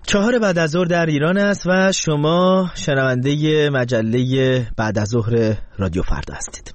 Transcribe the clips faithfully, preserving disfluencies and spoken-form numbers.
چهار بعد از ظهر در ایران است و شما شنونده مجله بعد از ظهر رادیو فردا هستید.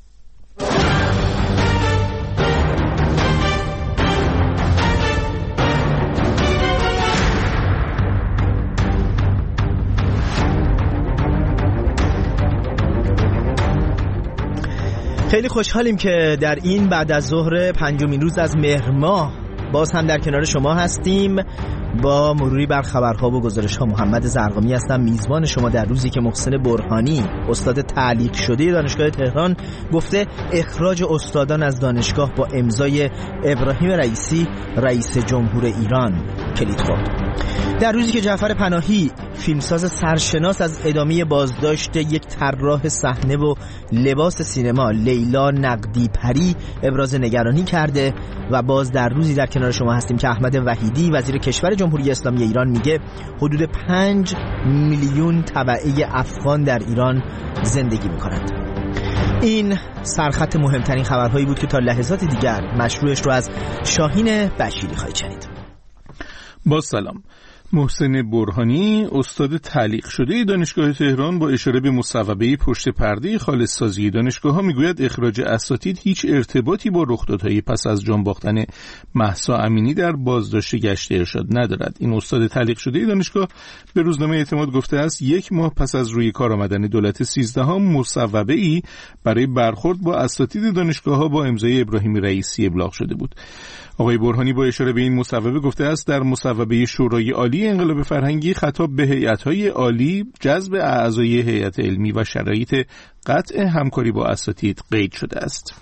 خیلی خوشحالیم که در این بعد از ظهر پنجمین روز از مهر ماه باز هم در کنار شما هستیم. با مروری بر خبرها و گزارش‌ها محمد زرقامی هستم، میزبان شما در روزی که محسن برهانی استاد تعلیق شده دانشگاه تهران گفته اخراج استادان از دانشگاه با امضای ابراهیم رئیسی رئیس جمهور ایران کلید خورد. در روزی که جعفر پناهی فیلمساز سرشناس از ادامه بازداشت یک طراح صحنه و لباس سینما لیلا نقدی پری ابراز نگرانی کرده و باز در روزی در کنار شما هستیم که احمد وحیدی وزیر کشور جمهوری اسلامی ایران میگه حدود پنج میلیون تبعه افغان در ایران زندگی میکنند. این سرخط مهمترین خبرهایی بود که تا لحظات دیگر مشروعش رو از شاهین بشیری خواهید شنید. با سلام. محسن برهانی استاد تعلیق شده دانشگاه تهران با اشاره به مصوبه پشت پرده خالص سازی دانشگاه ها میگوید اخراج اساتید هیچ ارتباطی با رخدادهای پس از جان باختن مهسا امینی در بازداشت گشت ارشاد ندارد. این استاد تعلیق شده دانشگاه به روزنامه اعتماد گفته است یک ماه پس از روی کار آمدن دولت سیزدهم مصوبه ای برای برخورد با اساتید دانشگاه ها با امضای ابراهیم رئیسی ابلاغ شده بود. آقای برهانی با اشاره به این مصوبه گفته است در مصوبه شورای عالی انقلاب فرهنگی خطاب به هیئت‌های عالی، جذب اعضای هیئت علمی و شرایط قطع همکاری با اساتید قید شده است.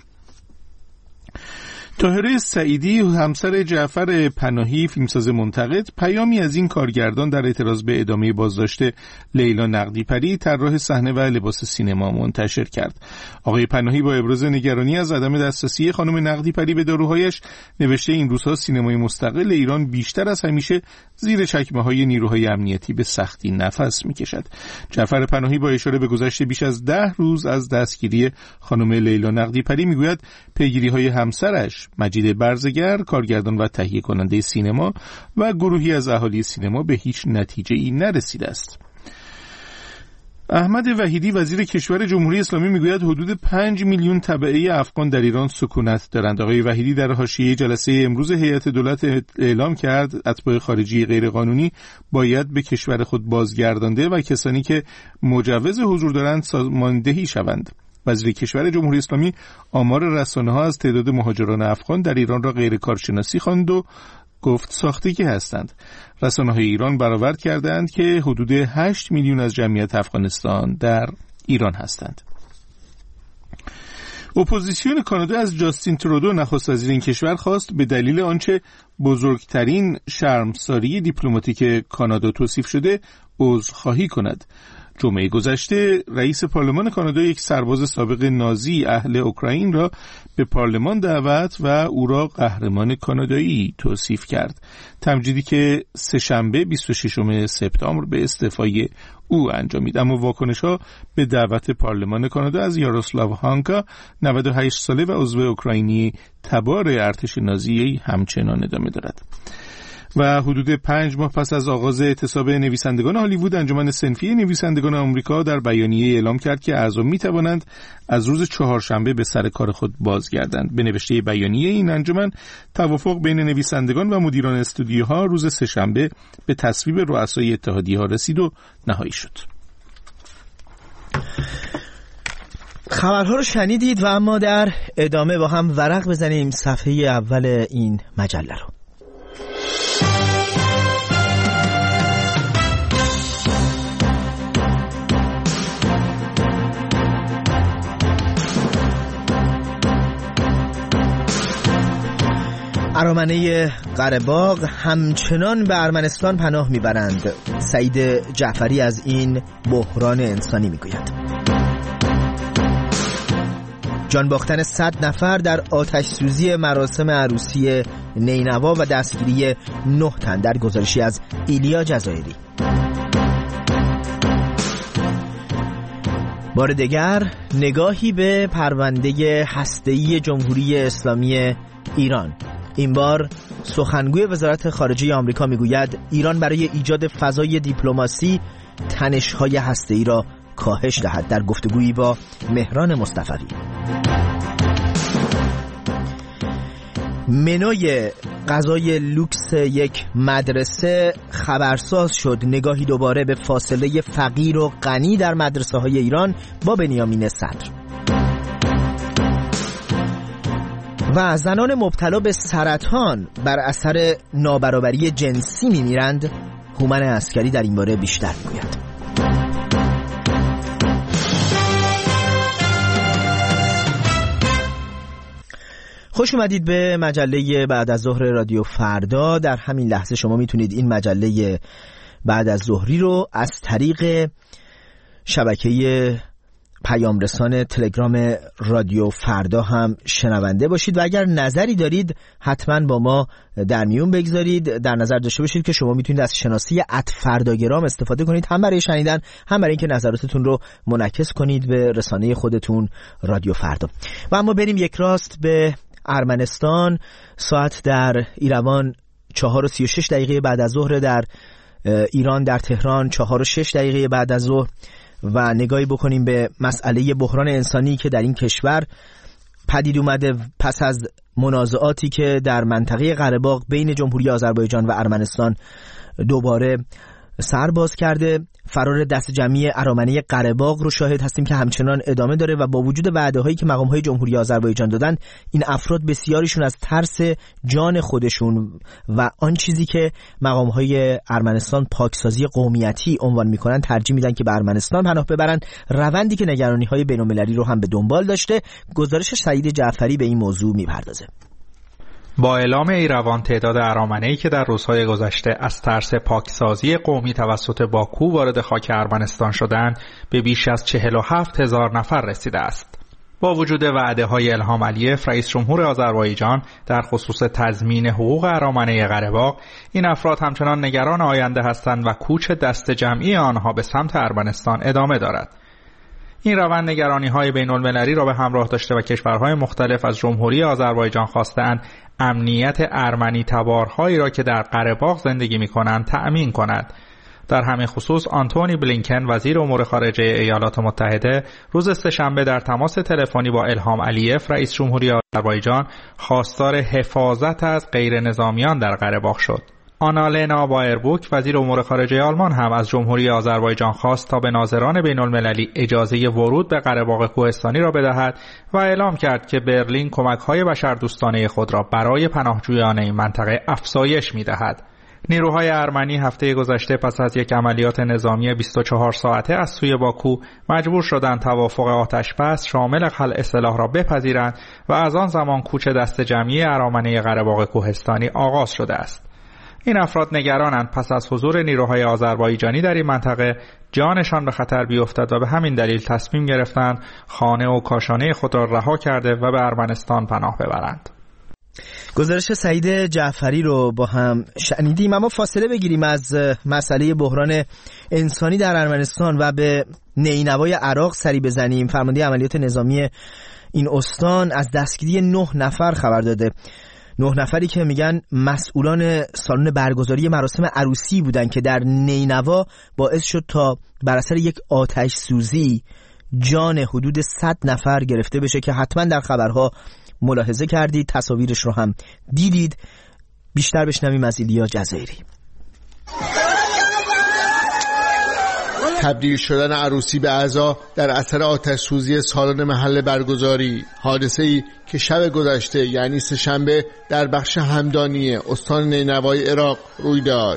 طاهره سعیدی همسر جعفر پناهی فیلمساز منتقد پیامی از این کارگردان در اعتراض به ادامه بازداشت لیلا نقدی پری طراح صحنه و لباس سینما منتشر کرد. آقای پناهی با ابراز نگرانی از عدم دسترسی خانم نقدی پری به داروهایش نوشته این روزها سینمای مستقل ایران بیشتر از همیشه زیر چکمه‌های نیروهای امنیتی به سختی نفس می‌کشد. جعفر پناهی با اشاره به گذشت بیش از ده روز از دستگیری خانم لیلا نقدی پری میگوید پیگیری‌های همسرش مجید برزگر کارگردان و تهیه کننده سینما و گروهی از اهالی سینما به هیچ نتیجه‌ای نرسیده است. احمد وحیدی وزیر کشور جمهوری اسلامی میگوید حدود پنج میلیون تبعه افغان در ایران سکونت دارند. آقای وحیدی در حاشیه جلسه امروز هیئت دولت اعلام کرد اتباع خارجی غیرقانونی باید به کشور خود بازگردانده و کسانی که مجوز حضور دارند سازماندهی شوند. وزیر کشور جمهوری اسلامی آمار رسانه‌ها از تعداد مهاجران افغان در ایران را غیر کارشناسی خواند و گفت ساختگی هستند. رسانه‌های ایران برآورد کردند که حدود هشت میلیون از جمعیت افغانستان در ایران هستند. اپوزیسیون کانادا از جاستین ترودو نخست وزیر این کشور خواست به دلیل آنچه بزرگترین شرمساری دیپلماتیک کانادا توصیف شده عذرخواهی کند. جمعه گذشته رئیس پارلمان کانادا یک سرباز سابق نازی اهل اوکراین را به پارلمان دعوت و او را قهرمان کانادایی توصیف کرد. تمجیدی که سه‌شنبه بیست و ششم سپتامبر به استعفای او انجامید. اما واکنش‌ها به دعوت پارلمان کانادا از یاروسلاو هانکا نود و هشت ساله و عضو اوکراینی تبار ارتش نازی همچنان ادامه دارد. و حدود پنج ماه پس از آغاز اعتصاب نویسندگان هالیوود، انجمن صنفی نویسندگان آمریکا در بیانیه اعلام کرد که اعضا می‌توانند از روز چهارشنبه به سر کار خود بازگردند. به نوشته بیانیه این انجمن، توافق بین نویسندگان و مدیران استودیوها روز سه‌شنبه به تصویب رؤسای اتحادیه‌ها رسید و نهایی شد. خبرها رو شنیدید و اما در ادامه با هم ورق بزنیم صفحه اول این مجله رو. ارامنه قره‌باغ همچنان به ارمنستان پناه میبرند. سعید جعفری از این بحران انسانی میگوید. جان باختن صد نفر در آتش سوزی مراسم عروسی نینوا و دستگیری نه تن در گزارشی از ایلیا جزایری. بار دیگر نگاهی به پرونده هسته‌ای جمهوری اسلامی ایران، این بار سخنگوی وزارت خارجه آمریکا میگوید ایران برای ایجاد فضای دیپلماسی تنش‌های هسته‌ای را کاهش دهد. در گفتگویی با مهران مصطفی. منوی غذای لوکس یک مدرسه خبرساز شد. نگاهی دوباره به فاصله فقیر و غنی در مدرسه های ایران با بنیامین صدر. و زنان مبتلا به سرطان بر اثر نابرابری جنسی میمیرند. هومن عسکری در این باره بیشتر میگوید. خوش اومدید به مجله بعد از ظهر رادیو فردا. در همین لحظه شما میتونید این مجله بعد از ظهری رو از طریق شبکه پیام رسان تلگرام رادیو فردا هم شنونده باشید و اگر نظری دارید حتما با ما در میون بگذارید. در نظر داشته باشید که شما میتونید از شناسی ات فرداگرام استفاده کنید، هم برای شنیدن هم برای اینکه نظراتتون رو منعکس کنید به رسانه خودتون رادیو فردا. و اما بریم یک راست به ارمنستان. ساعت در ایروان چهار و سی و شش دقیقه بعد از ظهر، در ایران در تهران چهار و شش دقیقه بعد از ظهر و نگاهی بکنیم به مسئله بحران انسانی که در این کشور پدید اومده پس از منازعاتی که در منطقه قره باغ بین جمهوری آذربایجان و ارمنستان دوباره سر باز کرده. فرار دست جمعی ارامنه قره باغ رو شاهد هستیم که همچنان ادامه داره و با وجود وعده‌هایی که مقام‌های جمهوری آذربایجان دادن، این افراد بسیاریشون از ترس جان خودشون و آن چیزی که مقام‌های ارمنستان پاکسازی قومیتی عنوان می‌کنن ترجیح میدن که به ارمنستان پناه ببرن، روندی که نگرانی‌های بین‌المللی رو هم به دنبال داشته. گزارش سعید جعفری به این موضوع می‌پردازه. با اعلام ایروان تعداد ارامنه‌ای که در روزهای گذشته از ترس پاکسازی قومی توسط باکو وارد خاک ارمنستان شدند به بیش از چهل و هفت هزار نفر رسیده است. با وجود وعده‌های الهام علیف رئیس جمهور آذربایجان در خصوص تضمین حقوق ارامنه قره باغ، این افراد همچنان نگران آینده هستند و کوچ دست جمعی آنها به سمت ارمنستان ادامه دارد. این روند نگرانی‌های بین‌المللی را به همراه داشته و کشورهای مختلف از جمهوری آذربایجان خواستند امنیت ارمنی تبارهایی را که در قره باغ زندگی می‌کنند تأمین کند. در همین خصوص آنتونی بلینکن وزیر امور خارجه ایالات متحده روز سه‌شنبه در تماس تلفنی با الهام علیف رئیس جمهوری آذربایجان خواستار حفاظت از غیر نظامیان در قره باغ شد. آنالنا بایربوک وزیر امور خارجه آلمان هم از جمهوری آذربایجان خواست تا به ناظران بین‌المللی اجازه ورود به قره باغ کوهستانی را بدهد و اعلام کرد که برلین کمک‌های بشردوستانه خود را برای پناهجویان این منطقه افزایش می‌دهد. نیروهای ارمنی هفته گذشته پس از یک عملیات نظامی بیست و چهار ساعته از سوی باکو مجبور شدند توافق آتش‌بس شامل خلع سلاح را بپذیرند و از آن زمان کوچ دست جمعی ارامنه قره باغ کوهستانی آغاز شده است. این افراد نگرانند پس از حضور نیروهای آذربایجانی در این منطقه جانشان به خطر بیفتد و به همین دلیل تصمیم گرفتند خانه و کاشانه خود را رها کرده و به ارمنستان پناه ببرند. گزارش سعید جعفری رو با هم شنیدیم. اما فاصله بگیریم از مسئله بحران انسانی در ارمنستان و به نینوای عراق سری بزنیم. فرمانده عملیات نظامی این استان از دستگیری نه نفر خبر داده. نه نفری که میگن مسئولان سالن برگزاری مراسم عروسی بودن که در نینوا باعث شد تا بر اثر یک آتش سوزی جان حدود صد نفر گرفته بشه که حتما در خبرها ملاحظه کردید، تصاویرش رو هم دیدید. بیشتر بشنویم از ایلیا جزایری. تبدیل شدن عروسی به عزا در اثر آتش سوزی سالن محل برگزاری، حادثه‌ای که شب گذشته یعنی سه‌شنبه در بخش همدانی استان نینوای عراق روی داد.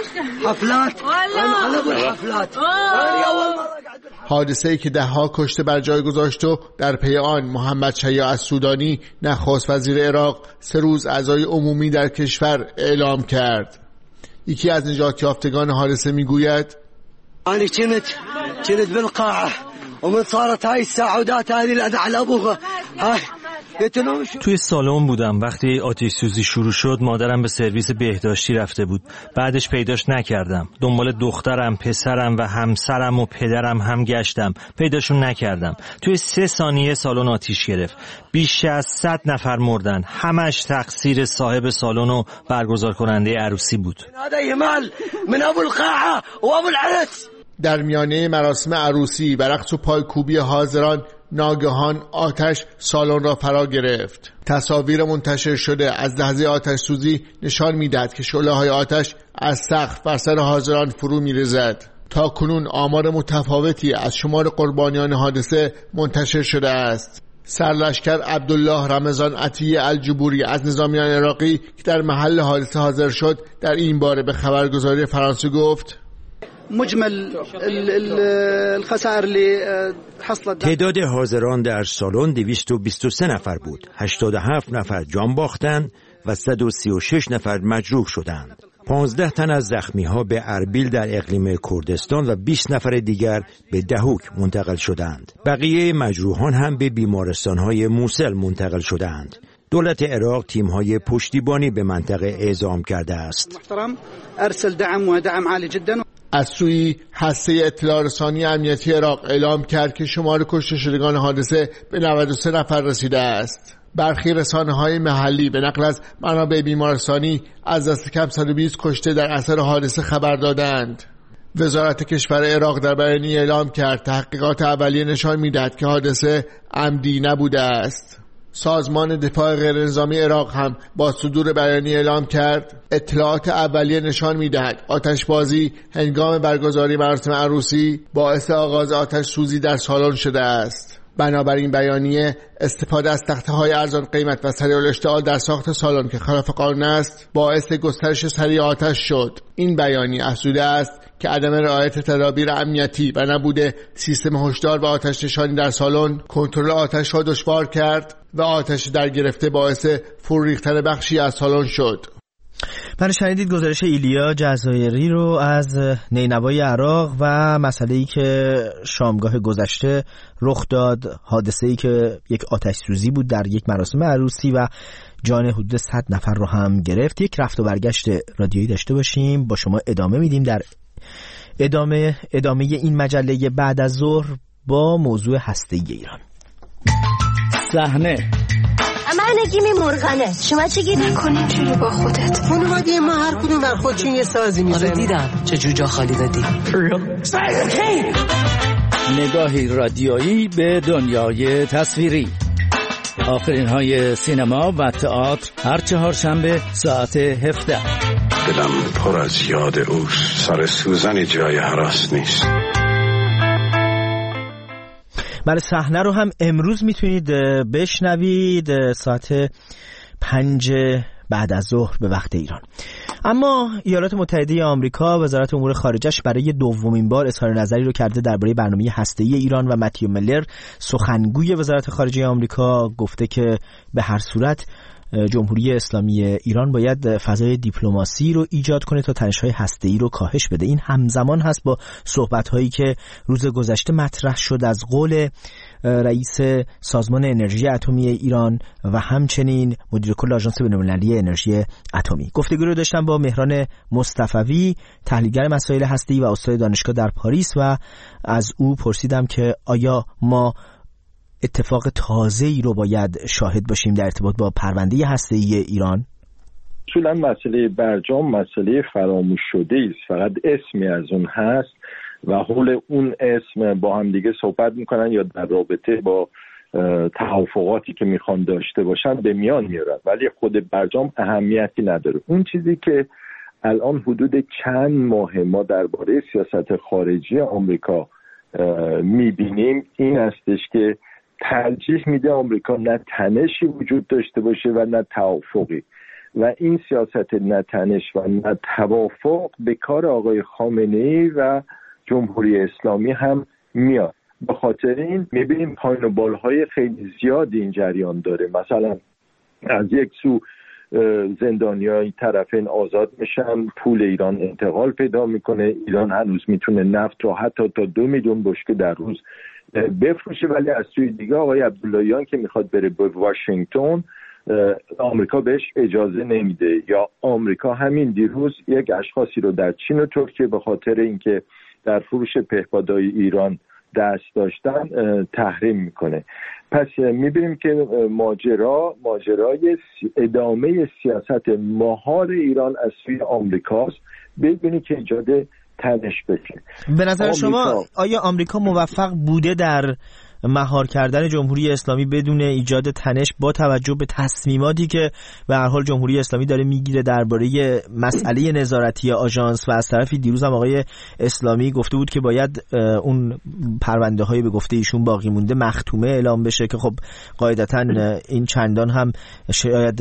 حادثه‌ای که ده‌ها کشته بر جای گذاشت و در پی آن محمد شیاع السودانی نخست وزیر عراق سه روز عزای عمومی در کشور اعلام کرد. یکی از نجات یافتگان حادثه میگوید: أنا كنت كنت بالقاعة ومن صارت هاي السعودات هذه الأذى على أبوها هاي توی سالن بودم وقتی آتش سوزی شروع شد. مادرم به سرویس بهداشتی رفته بود. بعدش پیداش نکردم. دنبال دخترم، پسرم و همسرم و پدرم هم گشتم. پیداشون نکردم. توی سه ثانیه سالن آتیش گرفت. بیش از صد نفر مردن. همش تقصیر صاحب سالن و برگزار کننده عروسی بود. در میانه مراسم عروسی و رقص و پایکوبی حاضران ناگهان آتش سالن را فرا گرفت. تصاویر منتشر شده از لحظه آتش سوزی نشان می‌دهد که شعله‌های آتش از سقف بر سر حاضران فرو می‌ریزد. تا کنون آمار متفاوتی از شمار قربانیان حادثه منتشر شده است. سرلشکر عبدالله رمضان عطیه الجبوری از نظامیان عراقی که در محل حادثه حاضر شد در این باره به خبرگزاری فرانسه گفت: مجمل الخسائر اللي حصلت تعداد حاضران در سالن دویست و بیست و سه نفر بود. هشتاد و هفت نفر جان باختند و صد و سی و شش نفر مجروح شدند. پانزده تن از زخمی‌ها به اربیل در اقلیم کردستان و بیست نفر دیگر به دهوک منتقل شدند. بقیه مجروحان هم به بیمارستان‌های موصل منتقل شدند. دولت عراق تیم‌های پشتیبانی به منطقه اعزام کرده است. محترم ارسل دعم و دعم عالی جدا. از سوی هسته اطلاع رسانی امنیتی عراق اعلام کرد که شمار کشته شدگان حادثه به نود و سه نفر رسیده است. برخی رسانه‌های محلی به نقل از منابع بیمارستانی از دست کم صد و بیست کشته در اثر حادثه خبر دادند. وزارت کشور عراق در بیانیه اعلام کرد تحقیقات اولیه نشان می‌دهد که حادثه عمدی نبوده است. سازمان دفاع غیرنظامی عراق هم با صدور بیانیه اعلام کرد اطلاعات اولیه نشان می‌دهد آتشبازی هنگام برگزاری مراسم عروسی باعث آغاز آتش سوزی در سالن شده است. بنابراین بیانیه استفاده از تخته‌های ارزان قیمت و سریع الاشتعال در ساخت سالن که خلاف قانون است باعث گسترش سریع آتش شد. این بیانیه افزوده است که عدم رعایت تدابیر امنیتی و نبود سیستم هشدار و آتش نشانی در سالن کنترل آتش را دشوار کرد و آتش در گرفته باعث فرو ریختن بخشی از سالن شد. بله، شنیدید گزارش ایلیا جزایری رو از نینوای عراق و مسئله‌ای که شامگاه گذشته رخ داد، حادثه‌ای که یک آتش سوزی بود در یک مراسم عروسی و جان حدود صد نفر رو هم گرفت. یک رفت و برگشت رادیویی داشته باشیم، با شما ادامه میدیم در ادامه ادامه این مجله بعد از ظهر با موضوع هسته‌ای ایران. صحنه من نگیم مرغنه، شما چه گیر نکنین چوری با خودت؟ خانواده ما هر کدوم بر خودشون یه سازی میزنن. آره دیدم چجور جا خالی دادی. نگاهی رادیویی به دنیای تصویری، آخرین های سینما و تئاتر هر چهارشنبه ساعت هفده. دلم پر از یاد اوست، سر سوزن جای هراس نیست. بله، صحنه رو هم امروز میتونید بشنوید ساعت پنج بعد از ظهر به وقت ایران. اما ایالات متحده آمریکا وزارت امور خارجه‌اش برای دومین بار اظهار نظری رو کرده درباره برنامه هسته‌ای ایران و متیو میلر سخنگوی وزارت خارجه آمریکا گفته که به هر صورت جمهوری اسلامی ایران باید فضای دیپلماسی رو ایجاد کنه تا تنش‌های هسته‌ای رو کاهش بده. این همزمان هست با صحبت‌هایی که روز گذشته مطرح شد از قول رئیس سازمان انرژی اتمی ایران و همچنین مدیر کل آژانس بین‌المللی انرژی اتمی. گفتگو رو داشتم با مهران مصطفوی، تحلیلگر مسائل هسته‌ای و استاد دانشگاه در پاریس، و از او پرسیدم که آیا ما اتفاق تازه‌ای رو باید شاهد باشیم در ارتباط با پرونده هسته‌ای ایران؟ اصولا مسئله برجام مسئله فراموش شده است، فقط اسمی از اون هست و حول اون اسم با هم دیگه صحبت میکنن یا در رابطه با توافقاتی که میخوان داشته باشن به میان میارن، ولی خود برجام اهمیتی نداره. اون چیزی که الان حدود چند ماه ما درباره سیاست خارجی آمریکا میبینیم این هستش که ترجیح میده آمریکا نه تنشی وجود داشته باشه و نه توافقی، و این سیاست نه تنش و نه توافق به کار آقای خامنه‌ای و جمهوری اسلامی هم میاد. به خاطر این میبینیم پایین و بالهای خیلی زیادی این جریان داره. مثلا از یک سو زندانیای طرفین آزاد میشن، پول ایران انتقال پیدا میکنه، ایران هنوز میتونه نفت رو حتی تا دو میلیون بشکه در روز بفروشه، ولی از سوی دیگه آقای عبداللهیان که میخواد بره به واشنگتن آمریکا بهش اجازه نمیده. یا آمریکا همین دیروز یک اشخاصی رو در چین و ترکیه به خاطر اینکه در فروش پهپادهای ایران دست داشتن تحریم میکنه. پس میبینیم که ماجرا ماجرای ادامه سیاست مهار ایران از سوی آمریکاست، ببینی که ایجاد تنش بشه. به نظر شما آیا آمریکا موفق بوده در مهار کردن جمهوری اسلامی بدون ایجاد تنش با توجه به تصمیماتی که به هر حال جمهوری اسلامی داره میگیره درباره مسئله نظارتی آژانس؟ و از طرفی دیروز هم آقای اسلامی گفته بود که باید اون پرونده های به گفته ایشون باقی مونده مختومه اعلام بشه که خب قاعدتاً این چندان هم شاید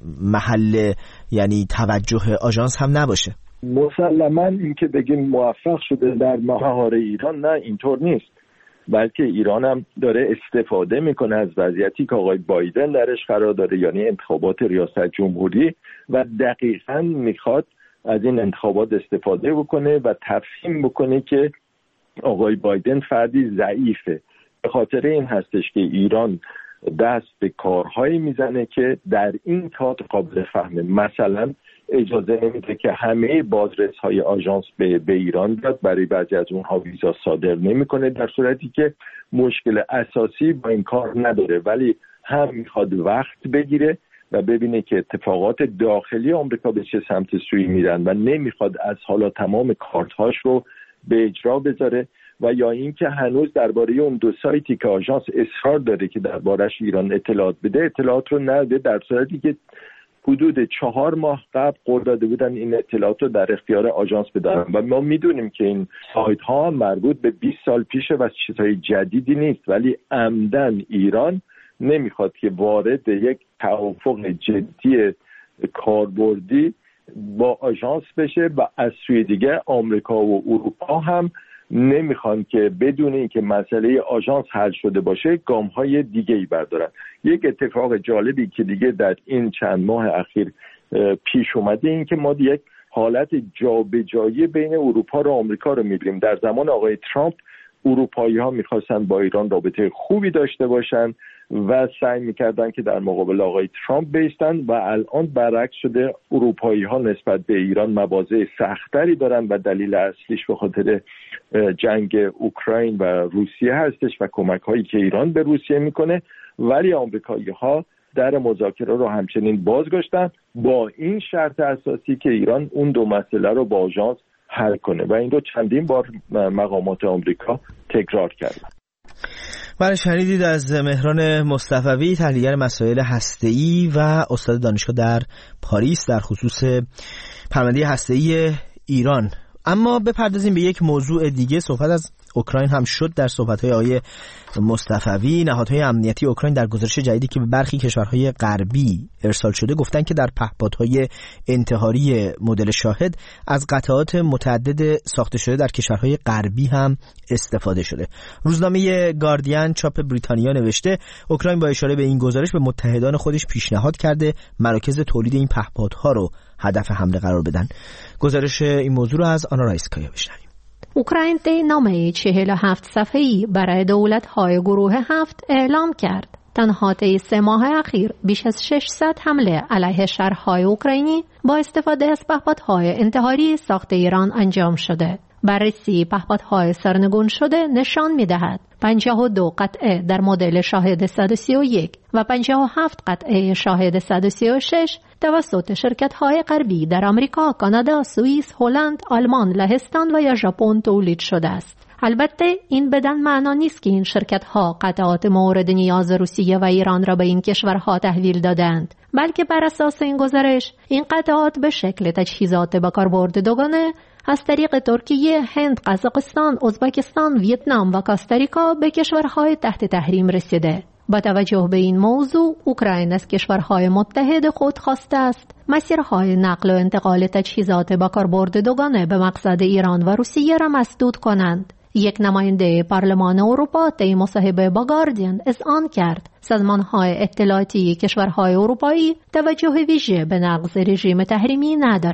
محل یعنی توجه آژانس هم نباشه. مسلماً این که بگیم موفق شده در مهار ایران، نه اینطور نیست، بلکه ایران هم داره استفاده میکنه از وضعیتی که آقای بایدن درش قرار داره، یعنی انتخابات ریاست جمهوری، و دقیقاً میخواد از این انتخابات استفاده بکنه و تفهیم بکنه که آقای بایدن فردی ضعیفه. به خاطر این هستش که ایران دست به کارهایی میزنه که در این کار قابل فهمه. مثلا اجازه نمیده که همه بازرس‌های آژانس به, به ایران بیاد، برای بعضی از اونها ویزا صادر نمیکنه، در صورتی که مشکل اساسی با این کار نداره، ولی هم میخواد وقت بگیره و ببینه که اتفاقات داخلی آمریکا به چه سمت سوی میرن و نمیخواد از حالا تمام کارت‌هاش رو به اجرا بذاره. و یا اینکه هنوز درباره اون دو سایتی که آژانس اصرار داره که دربارش ایران اطلاعات بده اطلاعات رو نده، در صورتی که حدود چهار ماه قبل قول داده بودن این اطلاعات رو در اختیار آژانس بدن. و ما میدونیم که این سایت ها مربوط به بیست سال پیشه و چیزهای جدیدی نیست، ولی عمدن ایران نمیخواد که وارد یک توافق جدی کاربردی با آژانس بشه و از سوی دیگه آمریکا و اروپا هم نمیخوان که بدون اینکه مسئله آژانس حل شده باشه گام‌های دیگه‌ای بردارن. یک اتفاق جالبی که دیگه در این چند ماه اخیر پیش اومده این که ما یک حالت جابجایی بین اروپا و آمریکا رو می‌بینیم. در زمان آقای ترامپ اروپایی‌ها می‌خواستن با ایران رابطه خوبی داشته باشن و سعی می‌کردن که در مقابل آقای ترامپ بایستن، و الان برعکس شده، اروپایی‌ها نسبت به ایران مواضع سخت‌تری دارن و دلیل اصلیش به خاطر جنگ اوکراین و روسیه هستش و کمک‌هایی که ایران به روسیه میکنه، ولی آمریکایی‌ها در مذاکره رو همچنین بازگشتن با این شرط اساسی که ایران اون دو مسئله رو با آژانس حل کنه و این رو چندین بار مقامات آمریکا تکرار کردن. بله، شنیدید از مهران مصطفوی، تحلیلگر مسائل هسته‌ای و استاد دانشگاه در پاریس در خصوص پرونده هسته‌ای ایران. اما بپردازیم به یک موضوع دیگه. صحبت از اوکراین هم شد در صحبت‌های آقای مصطفوی. نهادهای امنیتی اوکراین در گزارش جدیدی که به برخی کشورهای غربی ارسال شده گفتن که در پهپادهای انتحاری مدل شاهد از قطعات متعدد ساخته شده در کشورهای غربی هم استفاده شده. روزنامه گاردین چاپ بریتانیا نوشته اوکراین با اشاره به این گزارش به متحدان خودش پیشنهاد کرده مراکز تولید این پهپادها رو هدف حمله قرار بدن. گزارش این موضوع رو از آنا رایسکایا بشنویم. اوکراین طی چهل و هفت صفحه‌ای برای دولت‌های گروه هفت اعلام کرد تنها طی سه ماه اخیر بیش از ششصد حمله علیه شهرهای اوکراینی با استفاده از پهپادهای انتحاری ساخت ایران انجام شده. بررسی پهپادهای سرنگون شده نشان می‌دهد پنجاه و دو قطعه در مدل شاهد صد و سی و یک و پنجاه و هفت قطعه شاهد صد و سی و شش توسط شرکت‌های غربی در آمریکا، کانادا، سوئیس، هلند، آلمان، لهستان و یا ژاپن تولید شده است. البته این بدان معنا نیست که این شرکت‌ها قطعات مورد نیاز روسیه و ایران را به این کشورها تحویل دادند، بلکه بر اساس این گزارش این قطعات به شکل تجهیزات با کاربرد دوگانه از طریق ترکیه، هند، قزاقستان، ازبکستان، ویتنام و کاستاریکا به کشورهای تحت تحریم رسیده. با توجه به این موضوع، اوکراین از کشورهای متحد خود خواسته است مسیرهای نقل و انتقال تجهیزات با کاربرد دوگانه به مقصد ایران و روسیه را مسدود کنند. یک نماینده پارلمان اروپا طی مصاحبه با گاردین اذعان کرد سازمان‌های اطلاعاتی کشورهای اروپایی توجه ویژه به نقض رژیم تحریمی ندارند.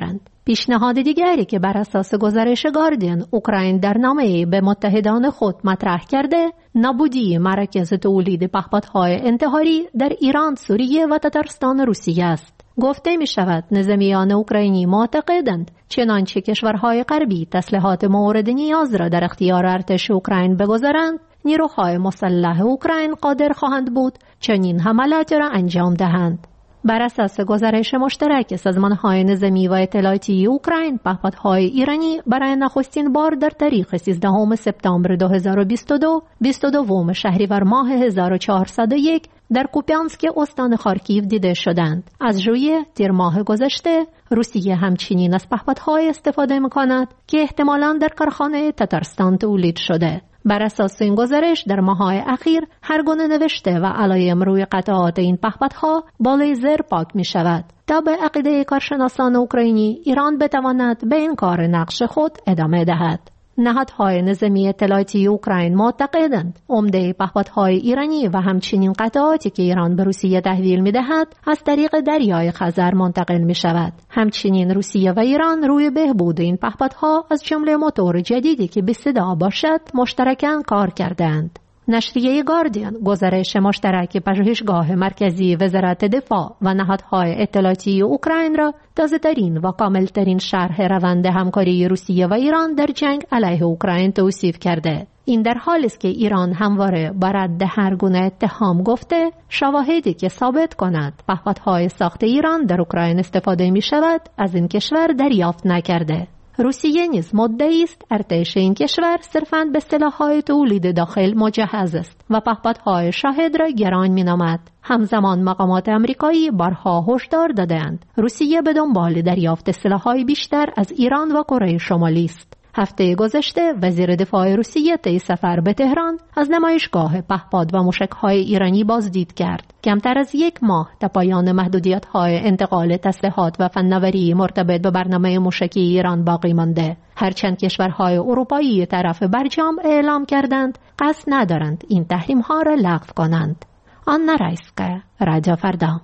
پیشنهاد دیگری که بر اساس گزارش گاردین اوکراین در نامه‌ای به متحدان خود مطرح کرده، نابودی مراکز تولید پهپادهای انتحاری در ایران، سوریه و تتارستان روسیه است. گفته می شود نظامیان اوکراینی معتقدند چنانچه کشورهای غربی تسلیحات مورد نیاز را در اختیار ارتش اوکراین بگذارند، نیروهای مسلح اوکراین قادر خواهند بود چنین حملاتی را انجام دهند. بر اساس گزارش مشترک سازمان‌های نظامی و اطلاعاتی اوکراین، پهپادهای ایرانی برای نخستین بار در تاریخ سیزدهم سپتامبر دو هزار و بیست و دو، بیست و دو شهریور ماه هزار و چهارصد و یک در کوپیانسک استان خارکیو دیده شدند. از ژوئیه تیر ماه گذشته، روسیه همچنین از پهپادهای استفاده می‌کند که احتمالاً در کارخانه تتارستان تولید شده. بر اساس این گزارش در ماه‌های اخیر هر گونه نوشته و علایم روی قطعات این پهپادها با لیزر پاک می شود تا به عقیده کارشناسان اوکراینی ایران بتواند به این کار نقش خود ادامه دهد. نهادهای نظامی اطلاعاتی اوکراین معتقدند عمده پهپادهای ایرانی و همچنین قطعاتی که ایران به روسیه تحویل می‌دهد از طریق دریای خزر منتقل می‌شود. همچنین روسیه و ایران روی بهبود این پهپادها از جمله موتور جدیدی که به صدا باشد مشترکاً کار کردند. نشریه گاردین گزارش مشترک پژوهشگاه مرکزی وزارت دفاع و نهادهای اطلاعاتی اوکراین را تازه‌ترین و کاملترین شرح روند همکاری روسیه و ایران در جنگ علیه اوکراین توصیف کرده. این در حالی است که ایران همواره بر رد هر گونه اتهام گفته شواهدی که ثابت کند پهپادهای ساخت ایران در اوکراین استفاده می شود از این کشور دریافت نکرده. روسیه نیز مدعی است ارتش این کشور صرفاً به سلاح‌های تولید داخل مجهز است و پهپادهای شاهد را گران می‌نامد. همزمان مقامات آمریکایی بارها هشدار دادند روسیه به دنبال دریافت سلاح‌های بیشتر از ایران و کره شمالی است. هفته گذشته وزیر دفاع روسیه طی سفر به تهران از نمایشگاه پهپاد و موشک‌های ایرانی بازدید کرد. کمتر از یک ماه تا پایان محدودیت‌های انتقال تسلیحات و فناوری مرتبط به برنامه موشکی ایران باقی مانده. هرچند کشورهای اروپایی طرف برجام اعلام کردند قصد ندارند این تحریم‌ها را لغو کنند. آنا رایسکا، رادیو فردا.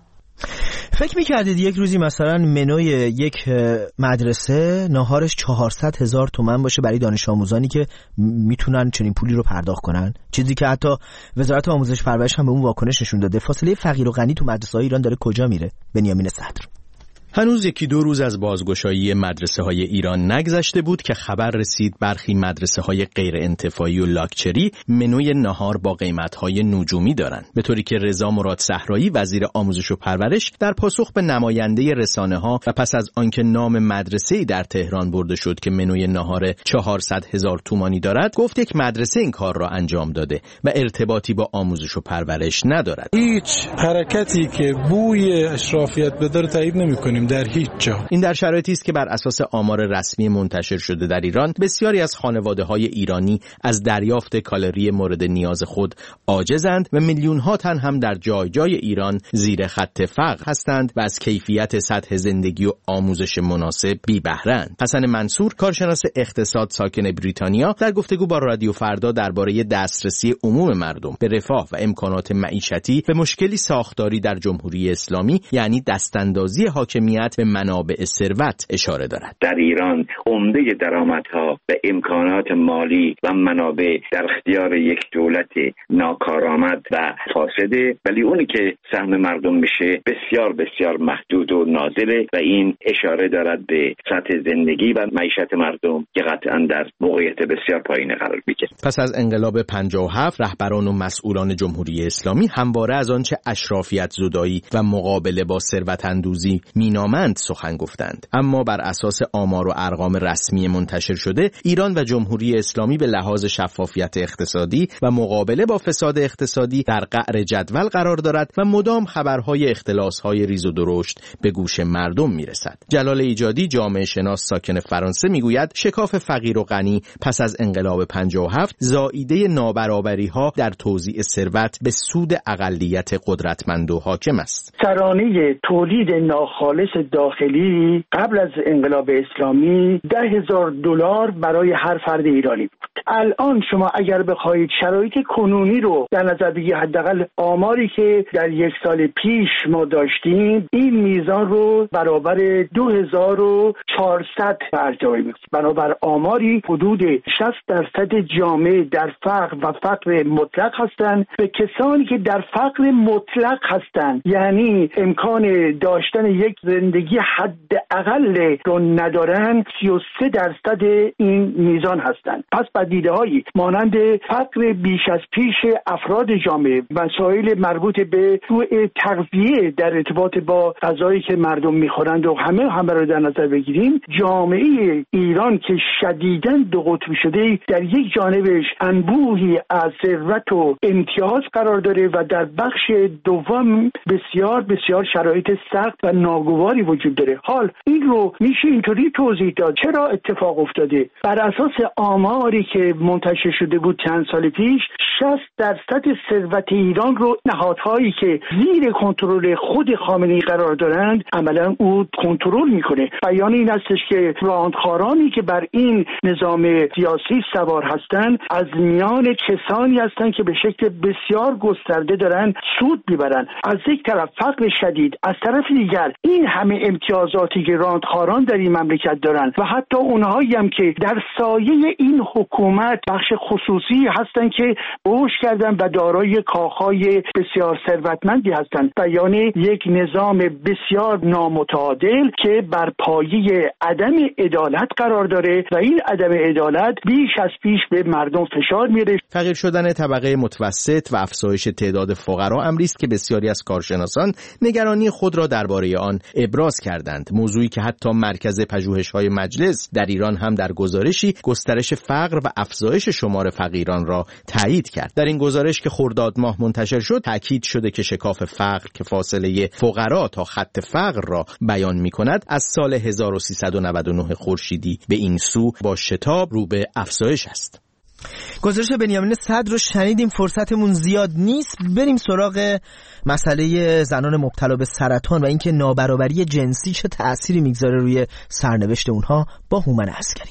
فکر میکردید یک روزی مثلا منوی یک مدرسه ناهارش چهارصد هزار تومان باشه برای دانش آموزانی که میتونن چنین پولی رو پرداخت کنن؟ چیزی که حتی وزارت آموزش پرورش هم به اون واکنش نشون داده. فاصله فقیر و غنی تو مدرسه‌های ایران داره کجا میره؟ بنیامین صدر: هنوز یکی دو روز از بازگشایی مدرسه‌های ایران نگذشته بود که خبر رسید برخی مدرسه‌های غیر انتفاعی و لاکچری منوی ناهار با قیمت‌های نجومی دارند، به طوری که رضا مراد صحرایی وزیر آموزش و پرورش در پاسخ به نماینده رسانه‌ها و پس از آنکه نام مدرسه‌ای در تهران برده شد که منوی ناهار چهارصد هزار تومانی دارد، گفت یک مدرسه این کار را انجام داده و ارتباطی با آموزش و پرورش ندارد. هیچ حرکتی که بوی اشرافیت بداره تایید نمی‌کنیم در هیچ جا. این در شرایطی است که بر اساس آمار رسمی منتشر شده در ایران بسیاری از خانواده‌های ایرانی از دریافت کالری مورد نیاز خود عاجزند و میلیون‌ها تن هم در جای جای ایران زیر خط فقر هستند و از کیفیت سطح زندگی و آموزش مناسب بی بهره‌اند. حسن منصور، کارشناس اقتصاد ساکن بریتانیا، در گفتگو با رادیو فردا درباره دسترسی عموم مردم به رفاه و امکانات معیشتی به مشکلی ساختاری در جمهوری اسلامی، یعنی دستاندازی حاکمیت به منابع ثروت، اشاره دارد. در ایران عمده درآمدها و امکانات مالی و منابع در اختیار یک دولت ناکارآمد و فاسده، ولی اونی که سهم مردم میشه بسیار بسیار محدود و نازله و این اشاره دارد به سطح زندگی و معیشت مردم که قطعا در موقعیت بسیار پایین قرار میگیره. پس از انقلاب پنجاه و هفت رهبران و مسئولان جمهوری اسلامی همواره از آنچه اشرافیت زدایی و مقابله با ثروت اندوزی مینامند سخن گفتند، اما بر اساس آمار و ارقام رسمی منتشر شده ایران و جمهوری اسلامی به لحاظ شفافیت اقتصادی و مقابله با فساد اقتصادی در قعر جدول قرار دارد و مدام خبرهای اختلاس‌های ریز و درشت به گوش مردم میرسد. جلال ایجادی، جامعه شناس ساکن فرانسه، میگوید شکاف فقیر و غنی پس از انقلاب پنجاه و هفت زائیده نابرابری‌ها در توزیع ثروت به سود اقلیت قدرتمند و حاکم است. ترانه تولید ناخالص داخلی قبل از انقلاب اسلامی ده هزار دلار برای هر فرد ایرانی بود. الان شما اگر بخواید شرایط کنونی رو در نظر بگیرید، حداقل آماری که در یک سال پیش ما داشتیم، این میزان رو برابر دو هزار و چهارصد ارجاع می‌کنه. برابر آماری حدود شصت درصد جامعه در فقر و فقر مطلق هستند. به کسانی که در فقر مطلق هستند، یعنی امکان داشتن یک زندگی حداقل رو ندارن، سی و سه درصد این میزان هستند. پس بدیده‌هایی مانند فقر بیش از پیش افراد جامعه، مسائل مربوط به سوء تغذیه در ارتباط با غذایی که مردم میخورند و همه همه رو در نظر بگیریم، جامعه ایران که شدیداً دو قطبی شده، در یک جانبش انبوهی از ثروت و امتیاز قرار داره و در بخش دوم بسیار بسیار شرایط سخت و ناگواری وجود داره. حال این رو میشه اینطوری توضیح داد چرا اتفاق افتاده. بر اساس آماری که منتشر شده بود چند سال پیش، شصت درصد ثروت ایران رو نهادهایی که زیر کنترل خود خامنه‌ای قرار دارند عملا او کنترل میکنه. بیان این هستش که راندخارانی که بر این نظام سیاسی سوار هستند از میان کسانی هستند که به شکل بسیار گسترده دارن سود میبرن. از یک طرف فقر شدید، از طرف دیگر این همه امتیازاتی که راندخاران در این مملکت دارن و حتی اونهایی هم که در سایه این حکومت بخش خصوصی هستند که بوش کردن و دارای کاخهای بسیار ثروتمندی هستند. بیان یک نظام بسیار نامتعادل که بر پایه عدم عدالت قرار داره و این عدم عدالت بیش از پیش به مردم فشار میاره. فقیر شدن طبقه متوسط و افزایش تعداد فقرا امری است که بسیاری از کارشناسان نگرانی خود را درباره آن ابراز کردند. موضوعی که حتی مرکز پژوهش‌های مجلس در ایران هم در گزارشی گسترش فقر و افزایش شمار فقیران را تایید کرد. در این گزارش که خرداد ماه منتشر شد، تاکید شده که شکاف فقر که فاصله فقرا تا خط فقر را بیان می‌کند، از سال هزار و سیصد و نود و نه خورشیدی به این سو با شتاب رو به افزایش است. گزارش بنیامین صدر رو شنیدیم، فرصتمون زیاد نیست. بریم سراغ مسئله زنان مبتلا به سرطان و اینکه نابرابری جنسی چه تأثیری میگذاره روی سرنوشت اونها با هومن عسکری.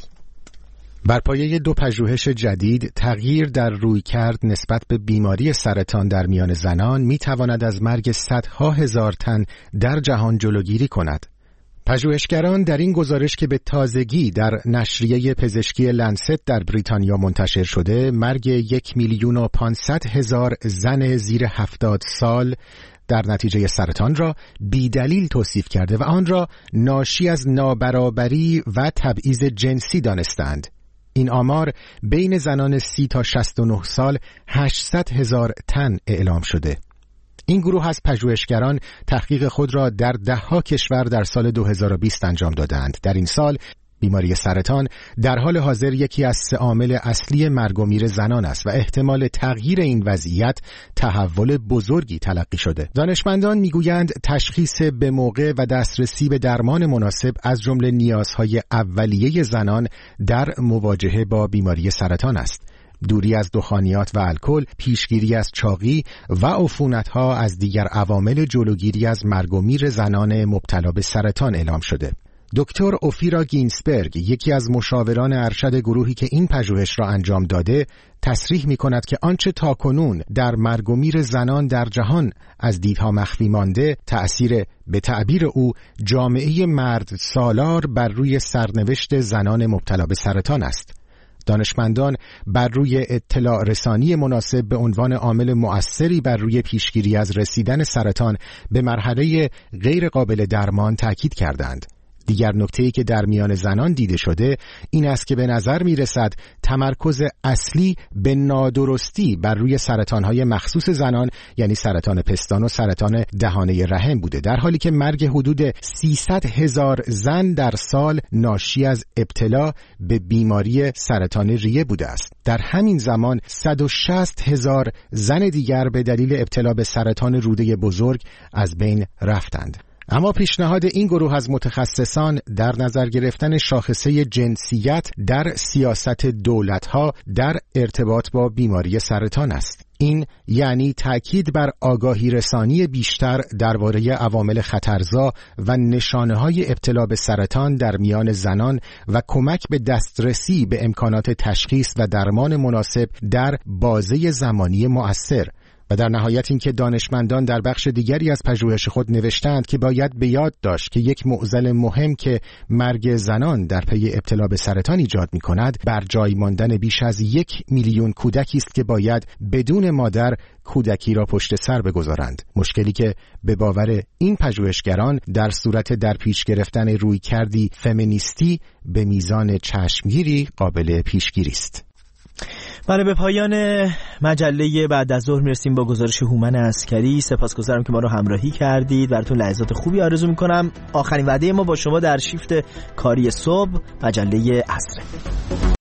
بر پایه دو پژوهش جدید، تغییر در رویکرد نسبت به بیماری سرطان در میان زنان میتواند از مرگ صدها هزار تن در جهان جلوگیری کند. پژوهشگران در این گزارش که به تازگی در نشریه پزشکی لنست در بریتانیا منتشر شده، مرگ یک میلیون و پانصد هزار زن زیر هفتاد سال در نتیجه سرطان را بی‌دلیل توصیف کرده و آن را ناشی از نابرابری و تبعیض جنسی دانستند. این آمار بین زنان سی تا شصت و نه سال هشتصد هزار تن اعلام شده. این گروه از پژوهشگران تحقیق خود را در ده‌ها کشور در سال دو هزار و بیست انجام دادند. در این سال بیماری سرطان در حال حاضر یکی از سه عامل اصلی مرگ و میر زنان است و احتمال تغییر این وضعیت تحول بزرگی تلقی شده. دانشمندان میگویند تشخیص به موقع و دسترسی به درمان مناسب از جمله نیازهای اولیه زنان در مواجهه با بیماری سرطان است. دوری از دخانیات و الکل، پیشگیری از چاقی و عفونت‌ها از دیگر عوامل جلوگیری از مرگ و میر زنان مبتلا به سرطان اعلام شده. دکتر اوفیرا گینسبرگ، یکی از مشاوران ارشد گروهی که این پژوهش را انجام داده، تصریح می‌کند که آنچه تاکنون در مرگ و میر زنان در جهان از دیدها مخفی مانده، تأثیر به تعبیر او جامعه مرد سالار بر روی سرنوشت زنان مبتلا به سرطان است. دانشمندان بر روی اطلاع رسانی مناسب به عنوان عامل مؤثری بر روی پیشگیری از رسیدن سرطان به مرحله غیر قابل درمان تاکید کردند. دیگر نکته‌ای که در میان زنان دیده شده این است که به نظر می رسد تمرکز اصلی به نادرستی بر روی سرطان‌های مخصوص زنان، یعنی سرطان پستان و سرطان دهانه رحم بوده، در حالی که مرگ حدود سیصد هزار زن در سال ناشی از ابتلا به بیماری سرطان ریه بوده است. در همین زمان صد و شصت هزار زن دیگر به دلیل ابتلا به سرطان روده بزرگ از بین رفتند. اما پیشنهاد این گروه از متخصصان در نظر گرفتن شاخصه جنسیت در سیاست دولت‌ها در ارتباط با بیماری سرطان است. این یعنی تأکید بر آگاهی رسانی بیشتر درباره عوامل خطرزا و نشانه‌های ابتلا به سرطان در میان زنان و کمک به دسترسی به امکانات تشخیص و درمان مناسب در بازه زمانی مؤثر. و در نهایت این که دانشمندان در بخش دیگری از پژوهش خود نوشتند که باید به یاد داشت که یک معضل مهم که مرگ زنان در پی ابتلا به سرطان ایجاد می کند بر جای ماندن بیش از یک میلیون کودکی است که باید بدون مادر کودکی را پشت سر بگذارند. مشکلی که به باور این پژوهشگران در صورت در پیش گرفتن روی کردی فمینیستی به میزان چشمگیری قابل پیشگیری است. بله، به پایان مجله بعد از ظهر میرسیم با گزارش هومن عسکری. سپاسگزارم که ما رو همراهی کردید. براتون لحظات خوبی آرزو میکنم. آخرین وعده ما با شما در شیفت کاری صبح مجله عصر.